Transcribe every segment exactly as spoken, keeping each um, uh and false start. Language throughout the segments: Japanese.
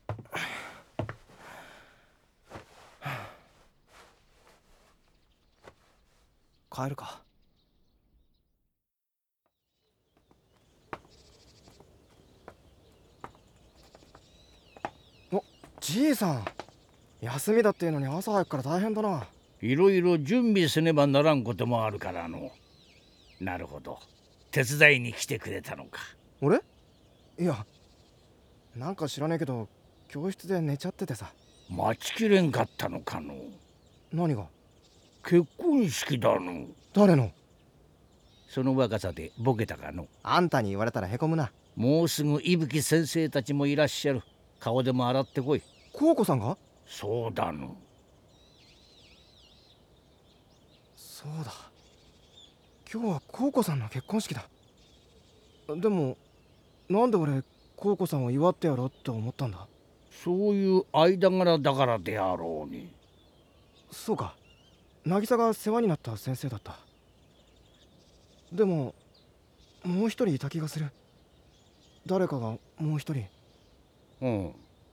帰るか。お、じいさん、休みだっていうのに朝早くから大変だな。 いろいろ準備せねばならんこともあるからの。なるほど、手伝いに来てくれたのか。 俺？いや、なんか知らねえけど教室で寝ちゃっててさ。 待ちきれんかったのかの。 何が？ 結婚式だの。 誰の？ その若さでボケたかの。 あんたに言われたらへこむな。 もうすぐ伊吹先生たちもいらっしゃる。顔でも洗ってこい。 コウコさんが？ そうだの。 そうだ、今日はコウコさんの結婚式だ。でもなんで俺コウコさんを祝ってやろうって思ったんだ？ そういう間柄だからであろうに。 そうか、渚が世話になった先生だった。でももう一人いた気がする。誰かがもう一人。 うん、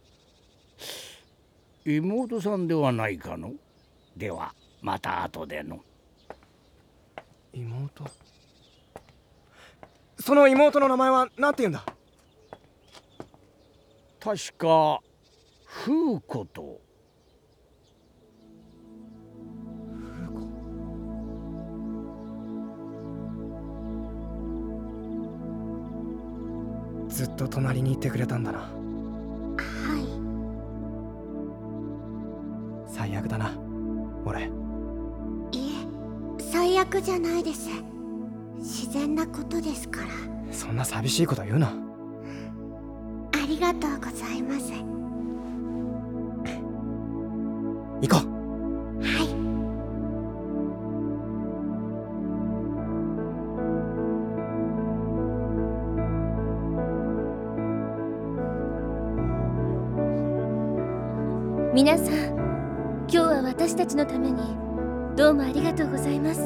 妹さんではないかの。ではまた後での。 妹？その妹の名前は何て言うんだ？ 確か風子と。 ずっと隣にいてくれたんだな。 はい。 最悪だな俺。 いえ、最悪じゃないです。自然なことですから。 そんな寂しいこと言うな。 ありがとうございます。 行こう。 はい。 皆さん、今日は私たちのためにどうもありがとうございます。 うん、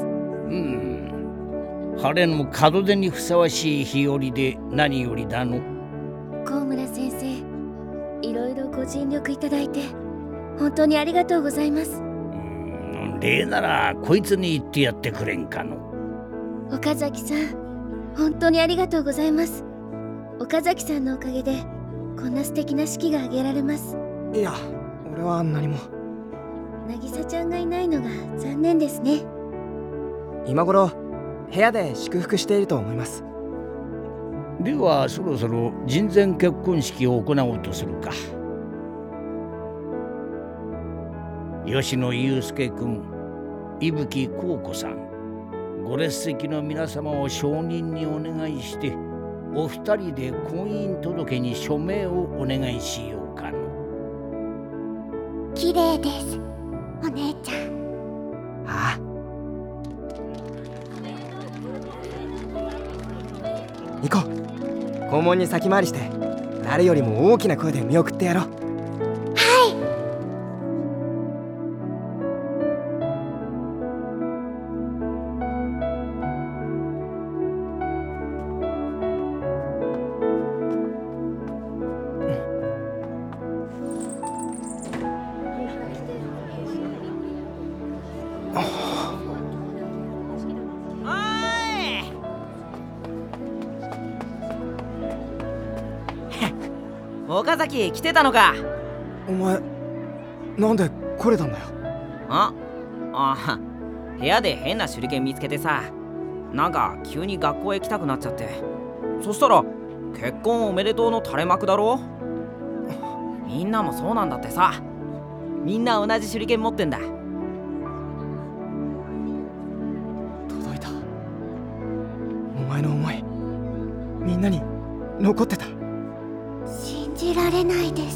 晴れの門出にふさわしい日和で何よりだの。 高村先生、いろいろご尽力いただいて本当にありがとうございます。 うん、礼ならこいつに言ってやってくれんかの。 岡崎さん、本当にありがとうございます。岡崎さんのおかげでこんな素敵な式が挙げられます。 いや、俺は何も。 渚ちゃんがいないのが残念ですね。 今頃部屋で祝福していると思います。 ではそろそろ人前結婚式を行おうとするか。吉野祐介君、伊吹幸子さん、ご列席の皆様を承認にお願いして、お二人で婚姻届に署名をお願いしようかの。 綺麗です、お姉ちゃん。 ああ、行こう。校門に先回りして誰よりも大きな声で見送ってやろう。 岡崎来てたのか。 お前なんで来れたんだよ。 ああ、部屋で変な手裏剣見つけてさ、なんか急に学校へ来たくなっちゃって。そしたら結婚おめでとうの垂れ幕だろ。みんなもそうなんだってさ。みんな同じ手裏剣持ってんだ。 届いた。お前の思いみんなに残ってた。 信じられないです。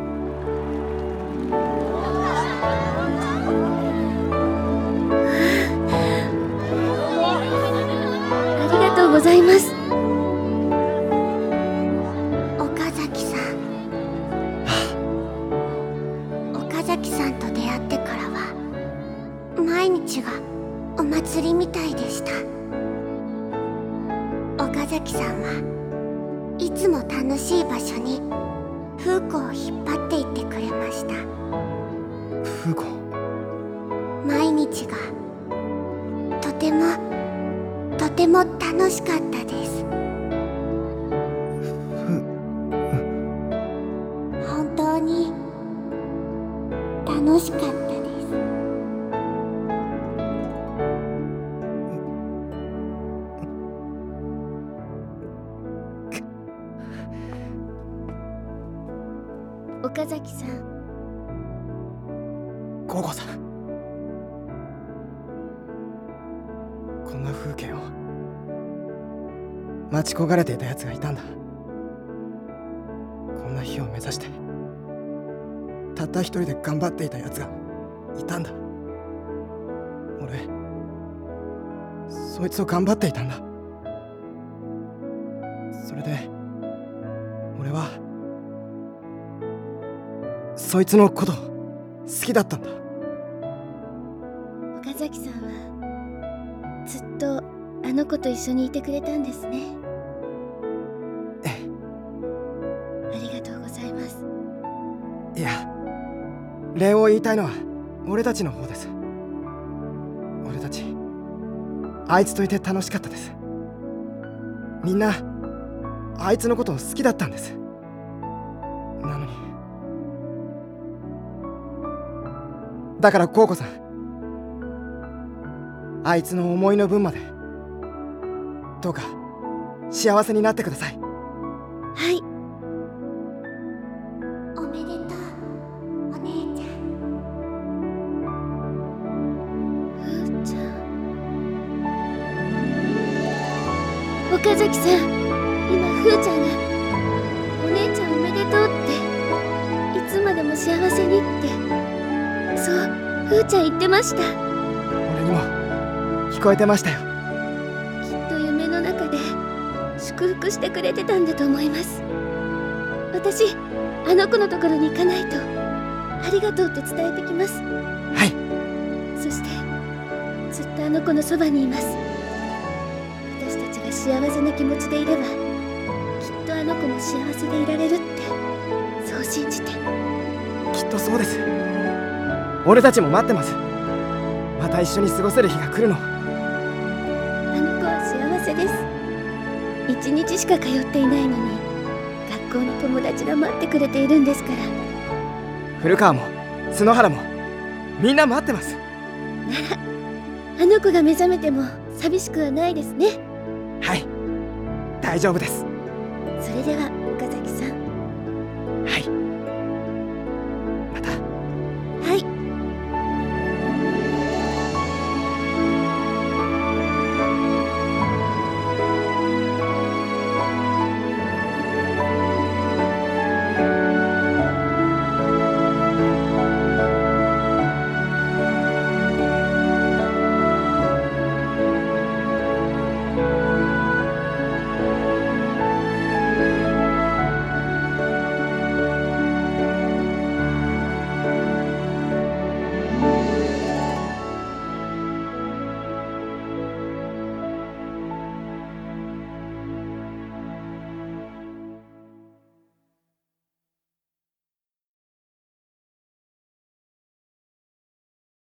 ありがとうございます。 岡崎さん、岡崎さんと出会ってからは毎日がお祭りみたいでした。岡崎さんはいつも楽しい場所にフーコを引っ張っていってくれました。 フーコ。 毎日がとてもとても楽しかったです。本当に楽しかったです。 岡崎さん、 コウコさん、こんな風景を待ち焦がれていたやつがいたんだ。こんな日を目指してたった一人で頑張っていたやつがいたんだ。俺そいつを頑張っていたんだ。それで俺はそいつのこと好きだったんだ。 岡崎さんはずっとあの子と一緒にいてくれたんですね。 ええ。 ありがとうございます。 いや、礼を言いたいのは俺たちの方です。俺たちあいつといて楽しかったです。みんなあいつのことを好きだったんです。なのにだからコウコさん、あいつの思いの分までどうか幸せになってください。 はい。 おめでとう、お姉ちゃん。 ふーちゃん。岡崎さん、今ふーちゃんがお姉ちゃんおめでとうって、いつまでも幸せにって、そうふーちゃん言ってました。 俺にも聞こえてましたよ。 きっと夢の中で祝福してくれてたんだと思います。私あの子のところに行かないとありがとうって伝えてきます。 はい。 そしてずっとあの子のそばにいます。私たちが幸せな気持ちでいればきっとあの子も幸せでいられるって、そう信じて。 きっとそうです。俺たちも待ってます。また一緒に過ごせる日が来るの。 あの子は幸せです。一日しか通っていないのに学校の友達が待ってくれているんですから。 古川も角原もみんな待ってます。 ならあの子が目覚めても寂しくはないですね。 はい、大丈夫です。 それでは